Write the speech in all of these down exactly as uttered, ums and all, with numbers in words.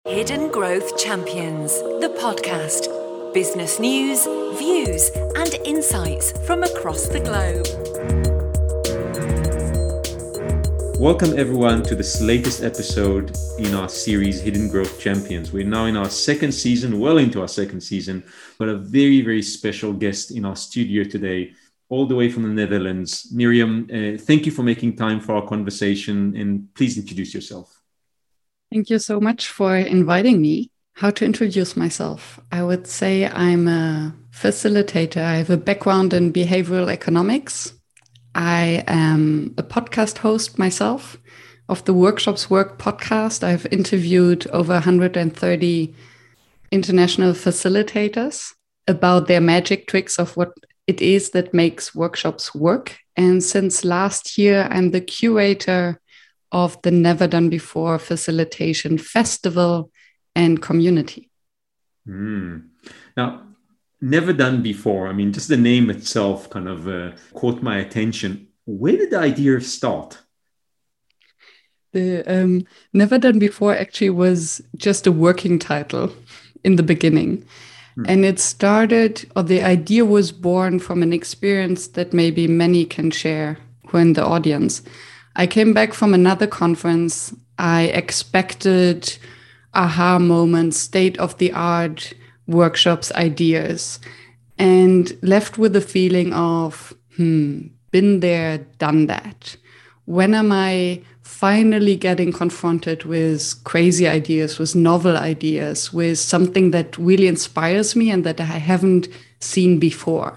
Hidden Growth Champions, the podcast. Business news, views, and insights from across the globe. Welcome everyone to this latest episode in our series Hidden Growth Champions. We're now in our second season, well into our second season, but a very, very special guest in our studio today, all the way from the Netherlands. Miriam, uh, thank you for making time for our conversation, and please introduce yourself. Thank you so much for inviting me. How to introduce myself? I would say I'm a facilitator. I have a background in behavioral economics. I am a podcast host myself of the Workshops Work podcast. I've interviewed over one hundred thirty international facilitators about their magic tricks of what it is that makes workshops work. And since last year, I'm the curator of the Never Done Before Facilitation Festival and Community. Mm. Now, Never Done Before, I mean, just the name itself kind of uh, caught my attention. Where did the idea start? The um, Never Done Before actually was just a working title in the beginning. Mm. And it started, or the idea was born from an experience that maybe many can share who are in the audience. I came back from another conference. I expected aha moments, state-of-the-art workshops, ideas, and left with a feeling of, hmm, been there, done that. When am I finally getting confronted with crazy ideas, with novel ideas, with something that really inspires me and that I haven't seen before?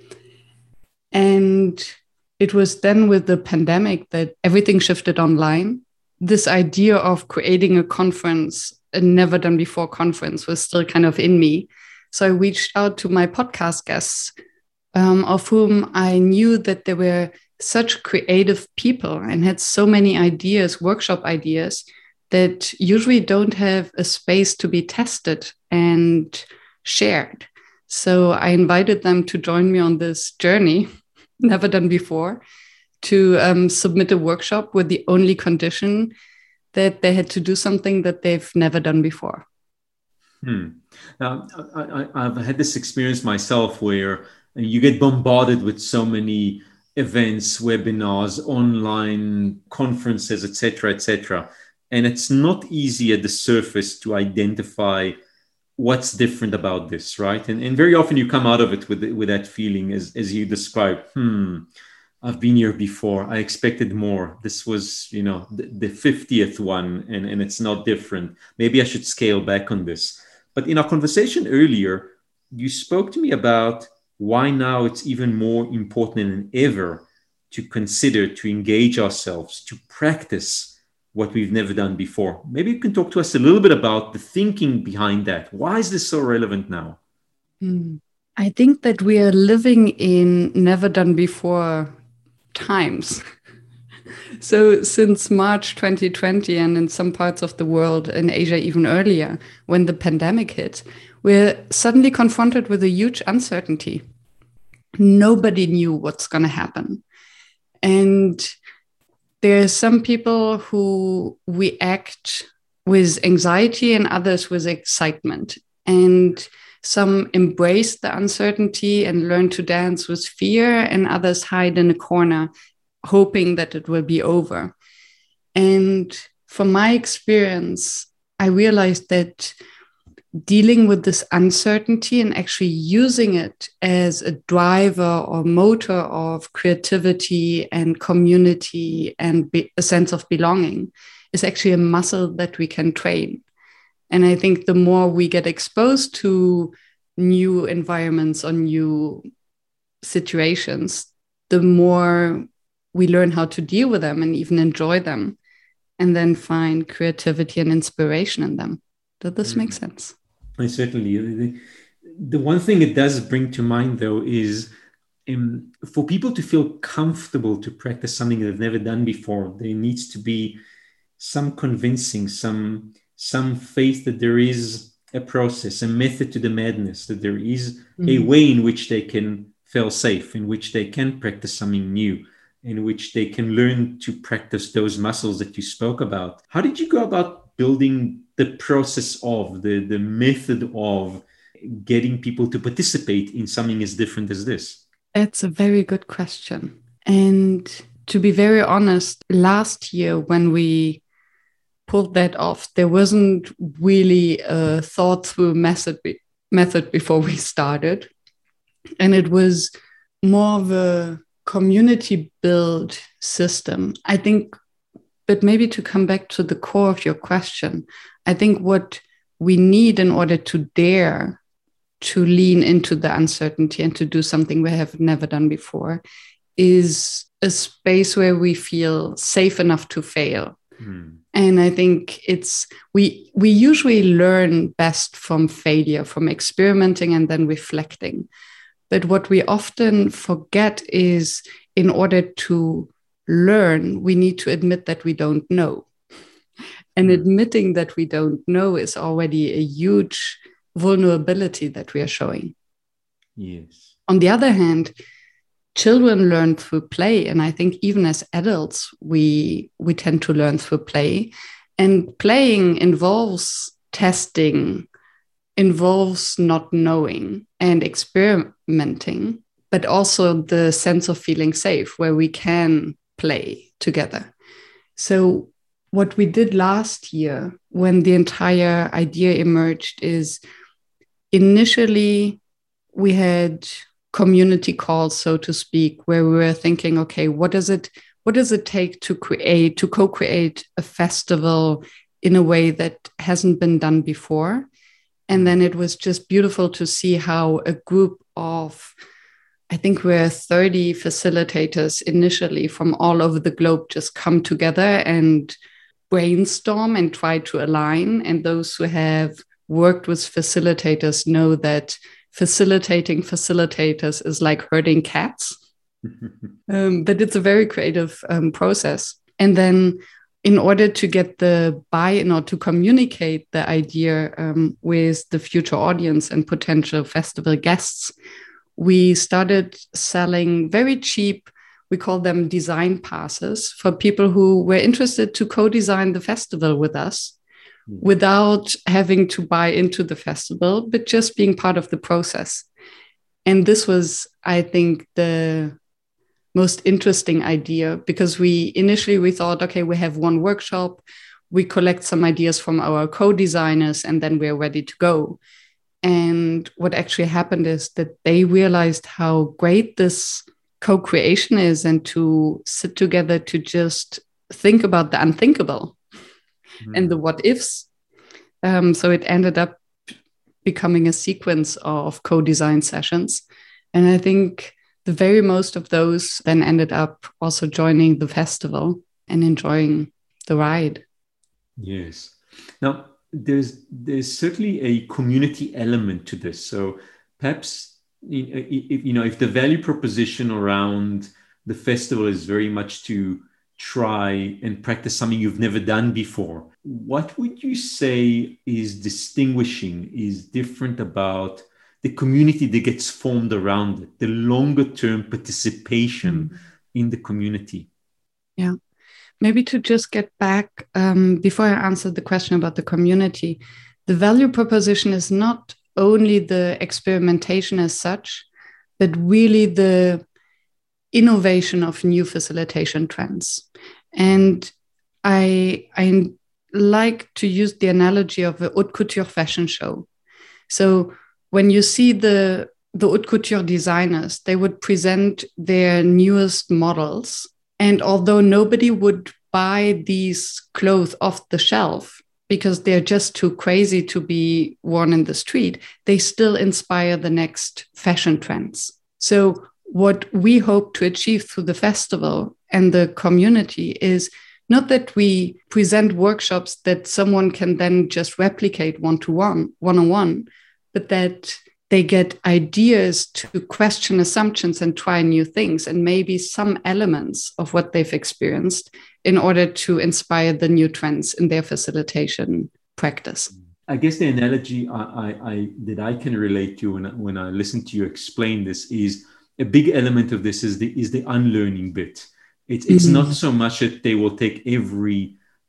And it was then with the pandemic that everything shifted online. This idea of creating a conference, a never done before conference, was still kind of in me. So I reached out to my podcast guests, um, of whom I knew that they were such creative people and had so many ideas, workshop ideas, that usually don't have a space to be tested and shared. So I invited them to join me on this journey, never done before, to um, submit a workshop with the only condition that they had to do something that they've never done before. Hmm. Now, I, I, I've had this experience myself where you get bombarded with so many events, webinars, online conferences, et cetera, et cetera. And it's not easy at the surface to identify what's different about this, right? And, and very often you come out of it with, with that feeling as, as you described, hmm, I've been here before. I expected more. This was, you know, the, the fiftieth one, and, and it's not different. Maybe I should scale back on this. But in our conversation earlier, you spoke to me about why now it's even more important than ever to consider, to engage ourselves, to practice what we've never done before. Maybe you can talk to us a little bit about the thinking behind that. Why is this so relevant now? Mm. I think that we are living in never done before times. So since March twenty twenty, and in some parts of the world, in Asia even earlier, when the pandemic hit, we're suddenly confronted with a huge uncertainty. Nobody knew what's going to happen. And there are some people who react with anxiety and others with excitement. And some embrace the uncertainty and learn to dance with fear, and others hide in a corner, hoping that it will be over. And from my experience, I realized that dealing with this uncertainty and actually using it as a driver or motor of creativity and community and be- a sense of belonging is actually a muscle that we can train. And I think the more we get exposed to new environments or new situations, the more we learn how to deal with them and even enjoy them, and then find creativity and inspiration in them. Does this mm. make sense? I certainly. The, the one thing it does bring to mind, though, is um, for people to feel comfortable to practice something they've never done before, there needs to be some convincing, some some faith that there is a process, a method to the madness, that there is mm-hmm. a way in which they can feel safe, in which they can practice something new, in which they can learn to practice those muscles that you spoke about. How did you go about building the process of, the, the method of getting people to participate in something as different as this? That's a very good question. And to be very honest, last year when we pulled that off, there wasn't really a thought through method, be- method before we started. And it was more of a community build system. I think, but maybe to come back to the core of your question, I think what we need in order to dare to lean into the uncertainty and to do something we have never done before is a space where we feel safe enough to fail. Mm. And I think it's, we, we usually learn best from failure, from experimenting and then reflecting. But what we often forget is in order to learn, we need to admit that we don't know. And admitting that we don't know is already a huge vulnerability that we are showing. Yes. On the other hand, children learn through play. And I think even as adults, we, we tend to learn through play. And playing involves testing, involves not knowing and experimenting, but also the sense of feeling safe where we can play together. So what we did last year when the entire idea emerged is initially we had community calls, so to speak, where we were thinking, okay, what does it, what does it take to create, to co-create a festival in a way that hasn't been done before? And then it was just beautiful to see how a group of, I think we're thirty facilitators initially from all over the globe just come together and brainstorm and try to align. And those who have worked with facilitators know that facilitating facilitators is like herding cats. um, but it's a very creative um, process. And then in order to get the buy-in or to communicate the idea um, with the future audience and potential festival guests, we started selling very cheap, we call them design passes, for people who were interested to co-design the festival with us mm. without having to buy into the festival, but just being part of the process. And this was, I think, the most interesting idea, because we initially we thought, okay, we have one workshop, we collect some ideas from our co-designers, and then we're ready to go. And what actually happened is that they realized how great this co-creation is, and to sit together to just think about the unthinkable mm. and the what ifs. Um, so it ended up becoming a sequence of co-design sessions. And I think the very most of those then ended up also joining the festival and enjoying the ride. Yes. Now, there's there's certainly a community element to this. So perhaps, you know, if the value proposition around the festival is very much to try and practice something you've never done before, what would you say is distinguishing, is different about the community that gets formed around it, the longer term participation mm. in the community? Yeah, maybe to just get back, um, before I answer the question about the community, the value proposition is not only the experimentation as such, but really the innovation of new facilitation trends. And I, I like to use the analogy of a haute couture fashion show. So when you see the, the haute couture designers, they would present their newest models. And although nobody would buy these clothes off the shelf because they're just too crazy to be worn in the street, they still inspire the next fashion trends. So what we hope to achieve through the festival and the community is not that we present workshops that someone can then just replicate one-to-one, one-on-one, but that they get ideas to question assumptions and try new things, and maybe some elements of what they've experienced in order to inspire the new trends in their facilitation practice. I guess the analogy I, I, I, that I can relate to when, when I listen to you explain this is a big element of this is the, is the unlearning bit. It's, it's mm-hmm. not so much that they will take every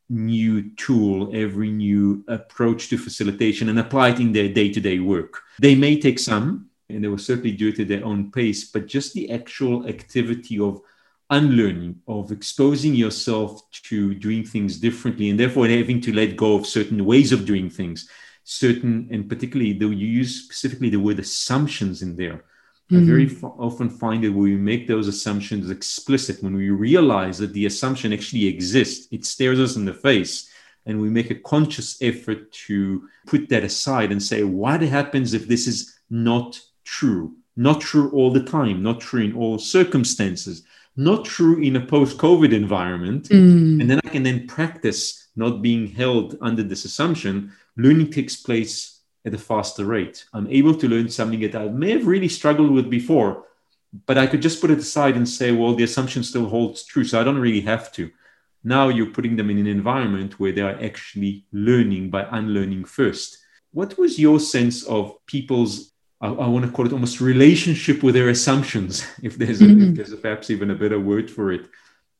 new tool, every new approach to facilitation and apply it in their day-to-day work. They may take some, and they will certainly do it at their own pace, but just the actual activity of unlearning, of exposing yourself to doing things differently, and therefore having to let go of certain ways of doing things, certain, and particularly though you use specifically the word assumptions in there. Mm-hmm. I very f- often find that when we make those assumptions explicit, when we realize that the assumption actually exists, it stares us in the face, and we make a conscious effort to put that aside and say, what happens if this is not true? Not true all the time, not true in all circumstances, not true in a post-COVID environment. Mm. And then I can then practice not being held under this assumption. Learning takes place at a faster rate. I'm able to learn something that I may have really struggled with before, but I could just put it aside and say, well, the assumption still holds true, so I don't really have to. Now you're putting them in an environment where they are actually learning by unlearning first. What was your sense of people's, I, I want to call it almost relationship with their assumptions, if there's, a, mm-hmm. if there's a, perhaps even a better word for it,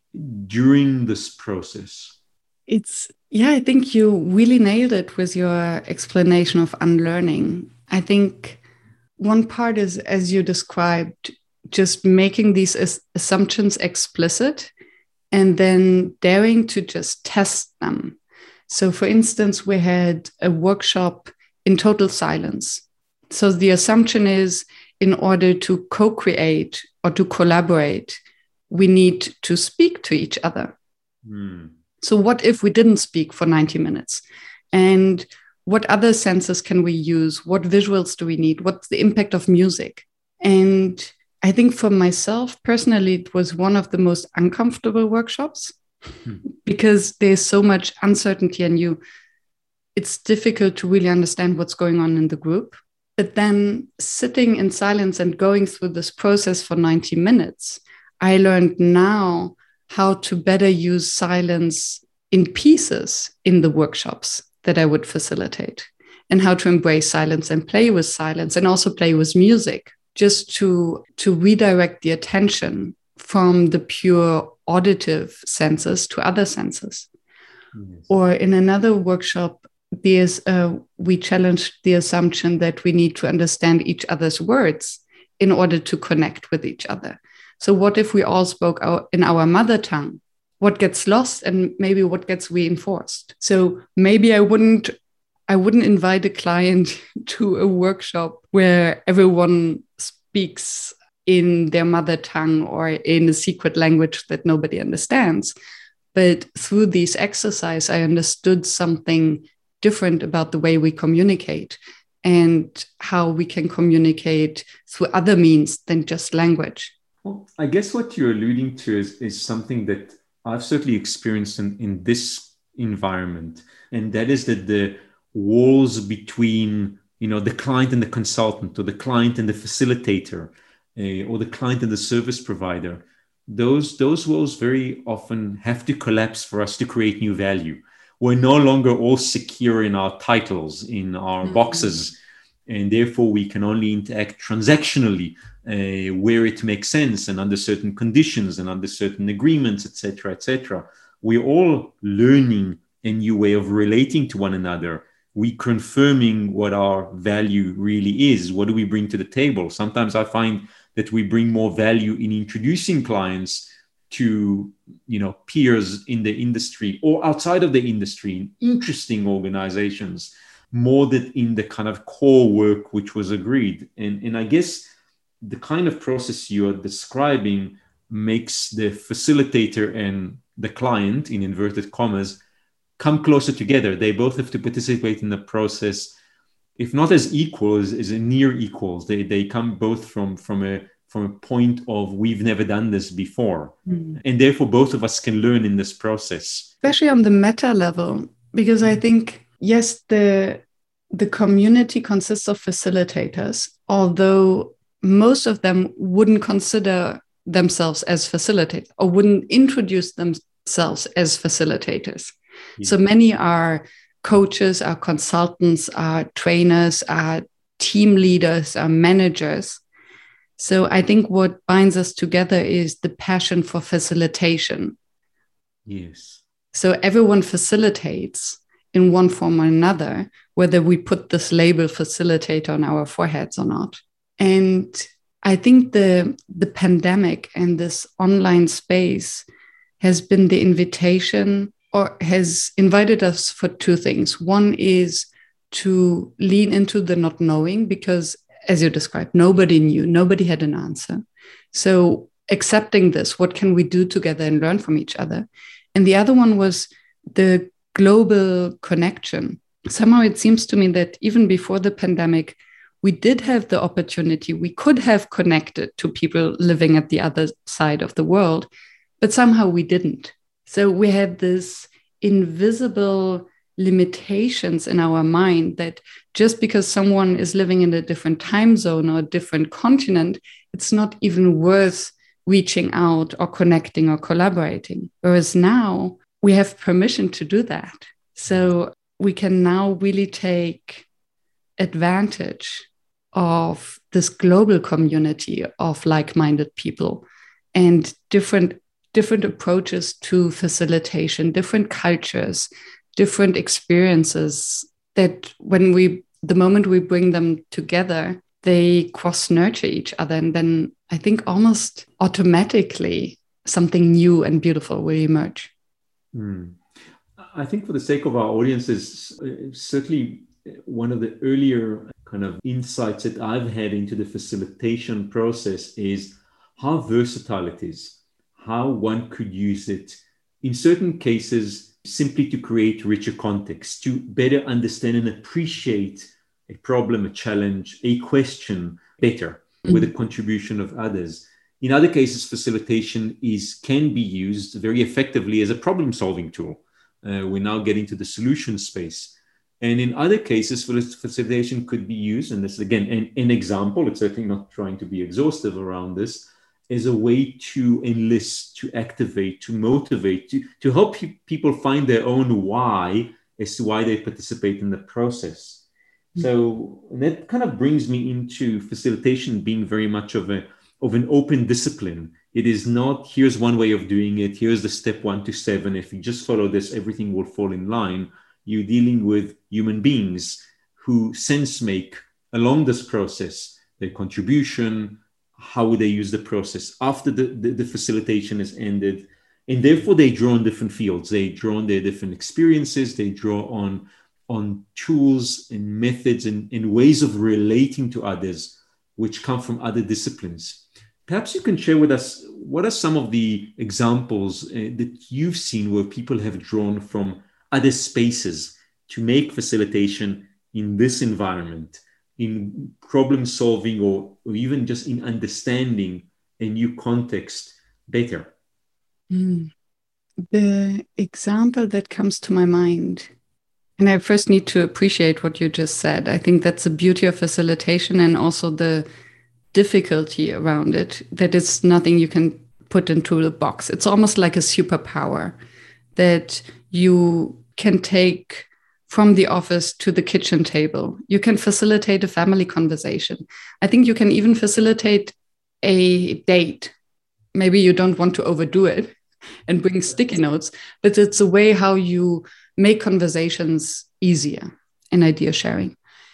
during this process? It's, yeah, I think you really nailed it with your explanation of unlearning. I think one part is, as you described, just making these as- assumptions explicit and then daring to just test them. So, for instance, we had a workshop in total silence. So the assumption is, in order to co-create or to collaborate, we need to speak to each other. Mm. So what if we didn't speak for ninety minutes? And what other senses can we use? What visuals do we need? What's the impact of music? And I think for myself personally, it was one of the most uncomfortable workshops mm. because there's so much uncertainty and you, it's difficult to really understand what's going on in the group. But then sitting in silence and going through this process for ninety minutes, I learned now how to better use silence in pieces in the workshops that I would facilitate, and how to embrace silence and play with silence and also play with music, just to, to redirect the attention from the pure auditive senses to other senses. Yes. Or in another workshop, there's uh, we challenged the assumption that we need to understand each other's words in order to connect with each other. So what if we all spoke our, in our mother tongue? What gets lost and maybe what gets reinforced? So maybe I wouldn't I wouldn't invite a client to a workshop where everyone speaks in their mother tongue or in a secret language that nobody understands. But through these exercises, I understood something different about the way we communicate and how we can communicate through other means than just language. Well, I guess what you're alluding to is, is something that I've certainly experienced in, in this environment. And that is that the walls between, you know, the client and the consultant, or the client and the facilitator, uh, or the client and the service provider, those, those walls very often have to collapse for us to create new value. We're no longer all secure in our titles, in our mm-hmm. boxes, and therefore we can only interact transactionally uh, where it makes sense and under certain conditions and under certain agreements, et cetera, et cetera. We're all learning a new way of relating to one another. We confirming what our value really is. What do we bring to the table? Sometimes I find that we bring more value in introducing clients to, you know, peers in the industry or outside of the industry, in interesting organizations, more than in the kind of core work which was agreed. And, and I guess the kind of process you are describing makes the facilitator and the client, in inverted commas, come closer together. They both have to participate in the process, if not as equals, as near equals. They they come both from, from a from a point of we've never done this before. Mm. And therefore both of us can learn in this process. Especially on the meta level, because I think, yes, the, the community consists of facilitators, although most of them wouldn't consider themselves as facilitators or wouldn't introduce themselves as facilitators. Yeah. So many are coaches, are consultants, are trainers, are team leaders, are managers. So I think what binds us together is the passion for facilitation. Yes. So everyone facilitates in one form or another, whether we put this label facilitator on our foreheads or not. And I think the, the pandemic and this online space has been the invitation, or has invited us for two things. One is to lean into the not knowing, because as you described, nobody knew, nobody had an answer. So accepting this, what can we do together and learn from each other? And the other one was the global connection. Somehow it seems to me that even before the pandemic, we did have the opportunity, we could have connected to people living at the other side of the world, but somehow we didn't. So we had this invisible limitations in our mind that just because someone is living in a different time zone or a different continent, it's not even worth reaching out or connecting or collaborating. Whereas now we have permission to do that. So we can now really take advantage of this global community of like-minded people and different, different approaches to facilitation, different cultures, different experiences that when we, the moment we bring them together, they cross-nurture each other. And then I think almost automatically something new and beautiful will emerge. Mm. I think for the sake of our audiences, uh, certainly one of the earlier kind of insights that I've had into the facilitation process is how versatile it is, how one could use it in certain cases simply to create richer context, to better understand and appreciate a problem, a challenge, a question better mm-hmm. with the contribution of others. In other cases, facilitation is can be used very effectively as a problem-solving tool. Uh, we're now getting to the solution space. And in other cases, facilitation could be used, and this is again an, an example, it's certainly not trying to be exhaustive around this, as a way to enlist, to activate, to motivate, to, to help pe- people find their own why as to why they participate in the process. Mm-hmm. So and that kind of brings me into facilitation being very much of a of an open discipline. It is not, here's one way of doing it, here's the step one to seven. If you just follow this, everything will fall in line. You're dealing with human beings who sense make along this process, their contribution, how they use the process after the, the, the facilitation is ended. And therefore they draw on different fields. They draw on their different experiences. They draw on, on tools and methods and, and ways of relating to others, which come from other disciplines. Perhaps you can share with us, what are some of the examples uh, that you've seen where people have drawn from other spaces to make facilitation in this environment, in problem solving, or, or even just in understanding a new context better? Mm. The example that comes to my mind, and I first need to appreciate what you just said. I think that's the beauty of facilitation and also the difficulty around it, that it's nothing you can put into a box. It's almost like a superpower that you can take from the office to the kitchen table. You can facilitate a family conversation. I think you can even facilitate a date. Maybe you don't want to overdo it and bring sticky notes, but it's a way how you make conversations easier and idea sharing.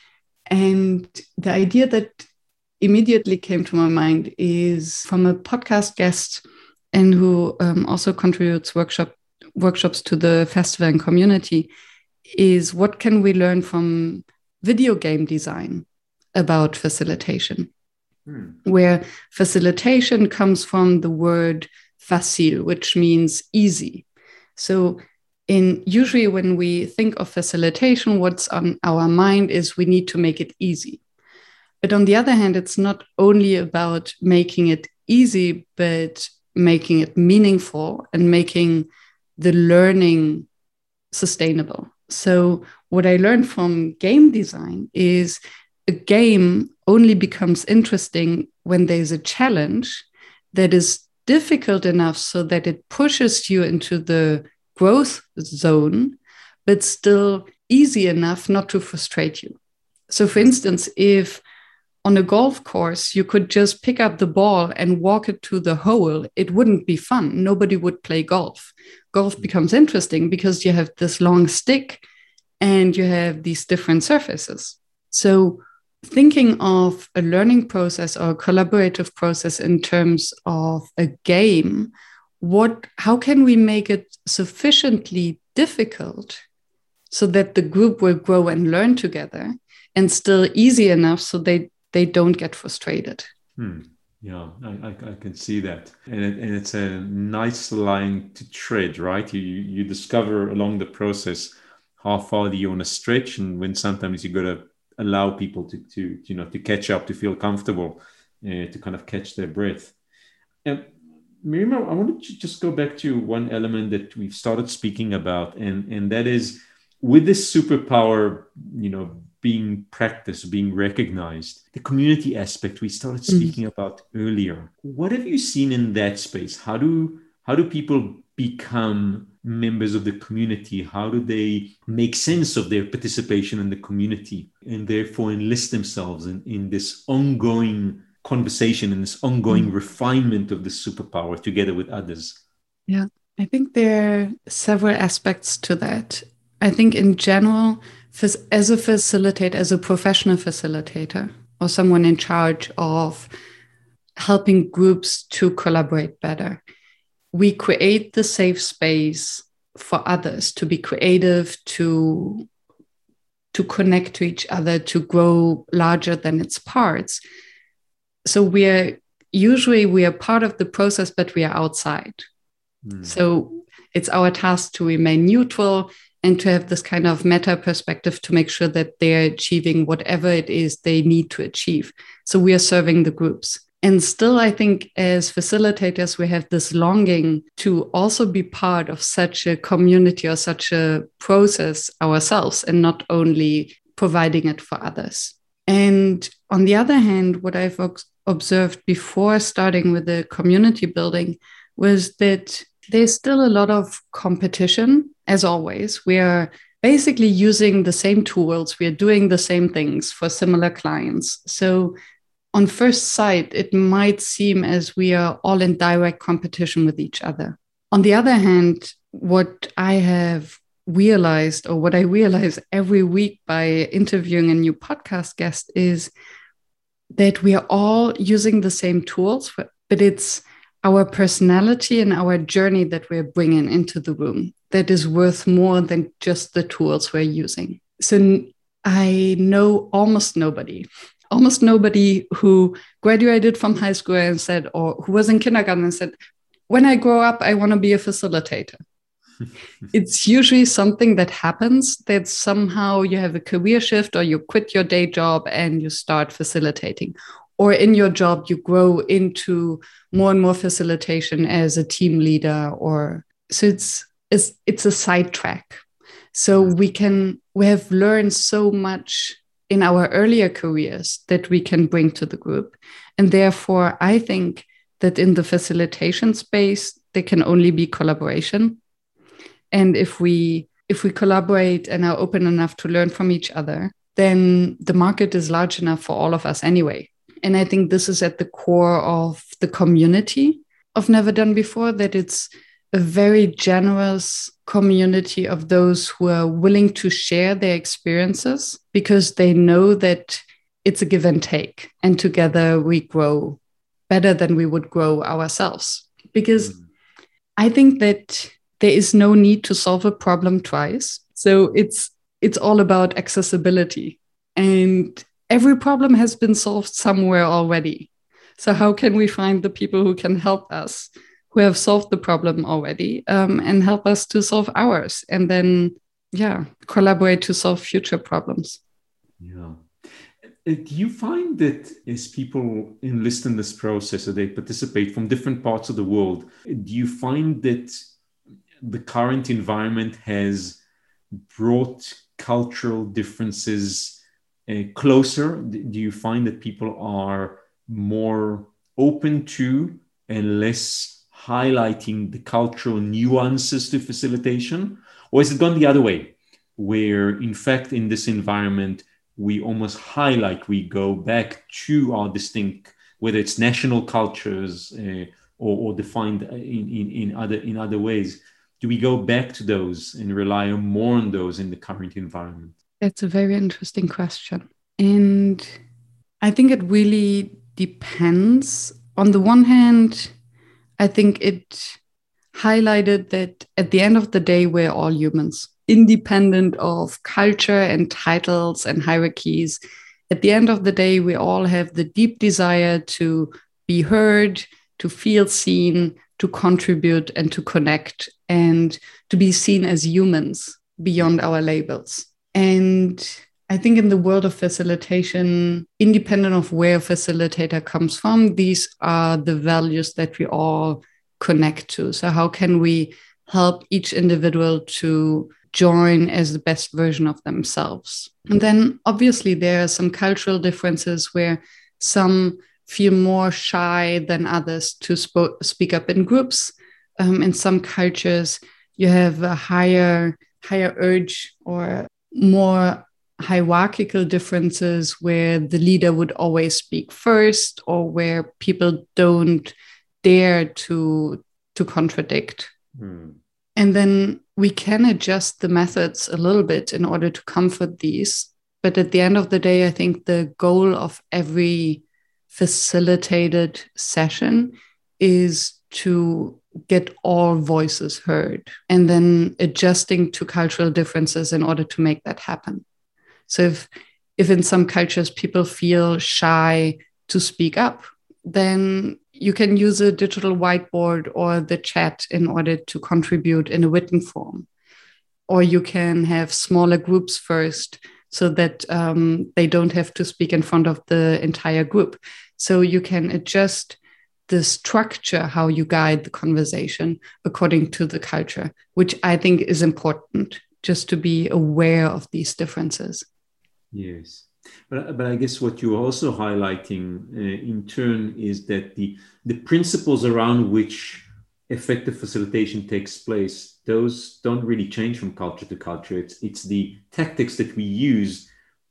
And the idea that immediately came to my mind is from a podcast guest and who um, also contributes workshop workshops to the festival and community, is what can we learn from video game design about facilitation? Hmm. Where facilitation comes from the word facile, which means easy. So in usually when we think of facilitation, what's on our mind is we need to make it easy. But on the other hand, it's not only about making it easy, but making it meaningful and making the learning sustainable. So what I learned from game design is a game only becomes interesting when there's a challenge that is difficult enough so that it pushes you into the growth zone, but still easy enough not to frustrate you. So for instance, if on a golf course, you could just pick up the ball and walk it to the hole. It wouldn't be fun. Nobody would play golf. Golf becomes interesting because you have this long stick and you have these different surfaces. So thinking of a learning process or a collaborative process in terms of a game, what, how can we make it sufficiently difficult so that the group will grow and learn together, and still easy enough so they, they don't get frustrated? Hmm. Yeah, I, I, I can see that. And, it, and it's a nice line to tread, right? You, you discover along the process how far do you want to stretch, and when sometimes you got to allow people to, to, you know, to catch up, to feel comfortable, uh, to kind of catch their breath. And Miriam, I wanted to just go back to one element that we've started speaking about, and, and that is with this superpower, you know, being practiced, being recognized, the community aspect we started speaking mm. about earlier. What have you seen in that space? How do how do people become members of the community? How do they make sense of their participation in the community and therefore enlist themselves in, in this ongoing conversation and this ongoing mm. refinement of the superpower together with others? Yeah, I think there are several aspects to that. I think in general, as a facilitator, as a professional facilitator, or someone in charge of helping groups to collaborate better, we create the safe space for others to be creative, to, to connect to each other, to grow larger than its parts. So we are usually we are part of the process, but we are outside. Mm. So it's our task to remain neutral and to have this kind of meta perspective to make sure that they're achieving whatever it is they need to achieve. So we are serving the groups. And still, I think as facilitators, we have this longing to also be part of such a community or such a process ourselves, and not only providing it for others. And on the other hand, what I've observed before starting with the community building was that there's still a lot of competition. As always, we are basically using the same tools. We are doing the same things for similar clients. So on first sight, it might seem as we are all in direct competition with each other. On the other hand, what I have realized, or what I realize every week by interviewing a new podcast guest, is that we are all using the same tools, but it's our personality and our journey that we're bringing into the room that is worth more than just the tools we're using. So I know almost nobody, almost nobody who graduated from high school and said, or who was in kindergarten and said, when I grow up, I want to be a facilitator. It's usually something that happens, that somehow you have a career shift or you quit your day job and you start facilitating. Or in your job, you grow into more and more facilitation as a team leader. Or so it's it's, it's a sidetrack. So we can we have learned so much in our earlier careers that we can bring to the group. And therefore, I think that in the facilitation space, there can only be collaboration. And if we if we collaborate and are open enough to learn from each other, then the market is large enough for all of us anyway. And I think this is at the core of the community of Never Done Before, that it's a very generous community of those who are willing to share their experiences because they know that it's a give and take. And together we grow better than we would grow ourselves. Because mm. I think that there is no need to solve a problem twice. So it's it's all about accessibility. And every problem has been solved somewhere already. So how can we find the people who can help us, who have solved the problem already, um, and help us to solve ours? And then, yeah, collaborate to solve future problems. Yeah. Do you find that as people enlist in this process or they participate from different parts of the world, do you find that the current environment has brought cultural differences uh, closer? Do you find that people are more open to and less highlighting the cultural nuances to facilitation? Or has it gone the other way, where in fact in this environment, we almost highlight, we go back to our distinct, whether it's national cultures uh, or, or defined in, in, in other in other ways. Do we go back to those and rely more on those in the current environment? That's a very interesting question. And I think it really depends. On the one hand, I think it highlighted that at the end of the day, we're all humans, independent of culture and titles and hierarchies. At the end of the day, we all have the deep desire to be heard, to feel seen, to contribute and to connect, and to be seen as humans beyond our labels. And I think in the world of facilitation, independent of where a facilitator comes from, these are the values that we all connect to. So how can we help each individual to join as the best version of themselves? And then obviously there are some cultural differences where some feel more shy than others to sp- speak up in groups. Um, in some cultures, you have a higher, higher urge or more hierarchical differences where the leader would always speak first, or where people don't dare to, to contradict. Hmm. And then we can adjust the methods a little bit in order to comfort these. But at the end of the day, I think the goal of every facilitated session is to get all voices heard, and then adjusting to cultural differences in order to make that happen. So if, if in some cultures people feel shy to speak up, then you can use a digital whiteboard or the chat in order to contribute in a written form. Or you can have smaller groups first so that um, they don't have to speak in front of the entire group. So you can adjust the structure, how you guide the conversation according to the culture, which I think is important, just to be aware of these differences. Yes. But, but I guess what you're also highlighting uh, in turn is that the, the principles around which effective facilitation takes place, those don't really change from culture to culture. It's, it's the tactics that we use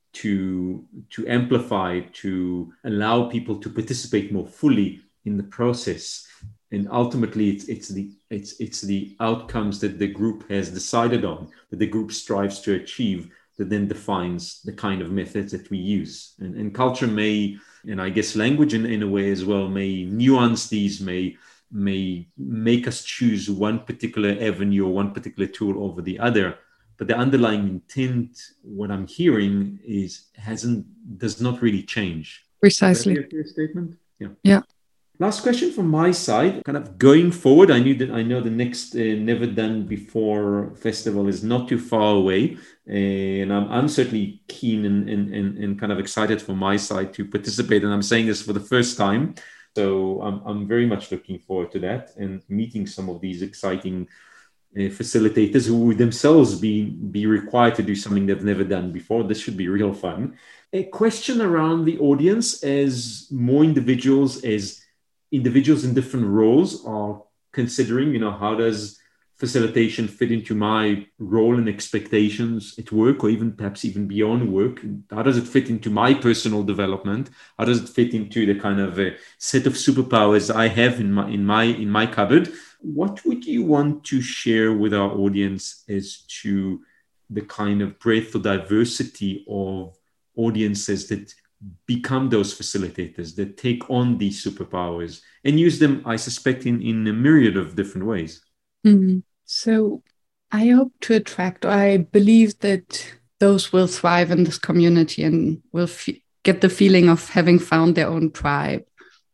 to, to amplify, to allow people to participate more fully in the process. And ultimately, it's, it's, the, it's, it's the outcomes that the group has decided on, that the group strives to achieve, that then defines the kind of methods that we use. And, and culture may, and I guess language in, in a way as well, may nuance these, may, may make us choose one particular avenue or one particular tool over the other. But the underlying intent, what I'm hearing, is hasn't does not really change. Precisely. Is that a clear statement? Yeah. Yeah. Last question from my side, kind of going forward. I knew that I know the next uh, Never Done Before festival is not too far away, and I'm, I'm certainly keen and, and, and, and kind of excited from my side to participate. And I'm saying this for the first time, so I'm, I'm very much looking forward to that and meeting some of these exciting uh, facilitators who would themselves be be required to do something they've never done before. This should be real fun. A question around the audience, as more individuals, as individuals in different roles are considering, you know, how does facilitation fit into my role and expectations at work, or even perhaps even beyond work? How does it fit into my personal development? How does it fit into the kind of a set of superpowers I have in my in my in my cupboard? What would you want to share with our audience as to the kind of breadth or diversity of audiences that become those facilitators, that take on these superpowers and use them, I suspect, in, in a myriad of different ways? Mm-hmm. So I hope to attract, or I believe that those will thrive in this community and will f- get the feeling of having found their own tribe,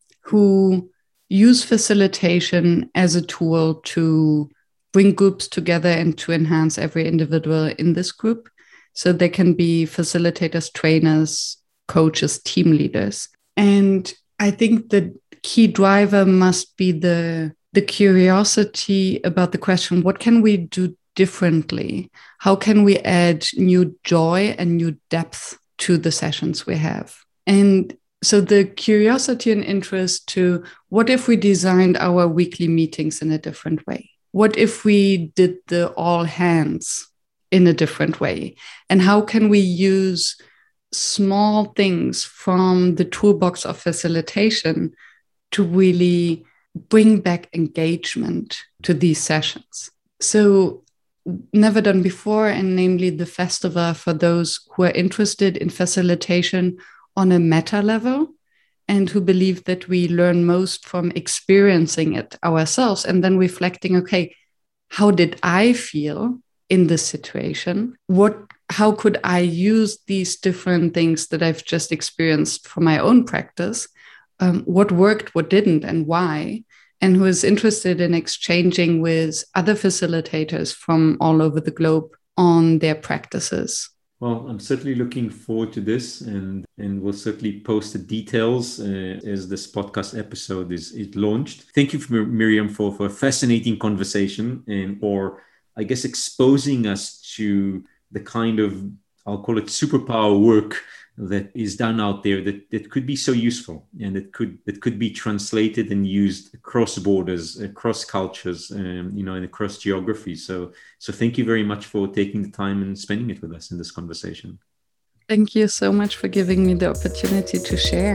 who use facilitation as a tool to bring groups together and to enhance every individual in this group. So they can be facilitators, trainers, coaches, team leaders. And I think the key driver must be the, the curiosity about the question, what can we do differently? How can we add new joy and new depth to the sessions we have? And so the curiosity and interest to, what if we designed our weekly meetings in a different way? What if we did the all hands in a different way? And how can we use small things from the toolbox of facilitation to really bring back engagement to these sessions. So never done before, and namely the festival for those who are interested in facilitation on a meta level and who believe that we learn most from experiencing it ourselves and then reflecting, okay, how did I feel in this situation? What, how could I use these different things that I've just experienced for my own practice? Um, what worked, what didn't, and why? And who is interested in exchanging with other facilitators from all over the globe on their practices. Well, I'm certainly looking forward to this, and, and we'll certainly post the details uh, as this podcast episode is, is launched. Thank you, for, Miriam, for, for a fascinating conversation, and or I guess exposing us to the kind of, I'll call it superpower work that is done out there that, that could be so useful, and that could that could be translated and used across borders, across cultures, um, you know, and across geography. So, so thank you very much for taking the time and spending it with us in this conversation. Thank you so much for giving me the opportunity to share.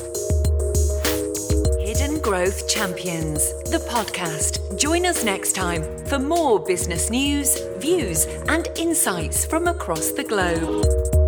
Hidden Growth Champions, the podcast. Join us next time for more business news, views, and insights from across the globe.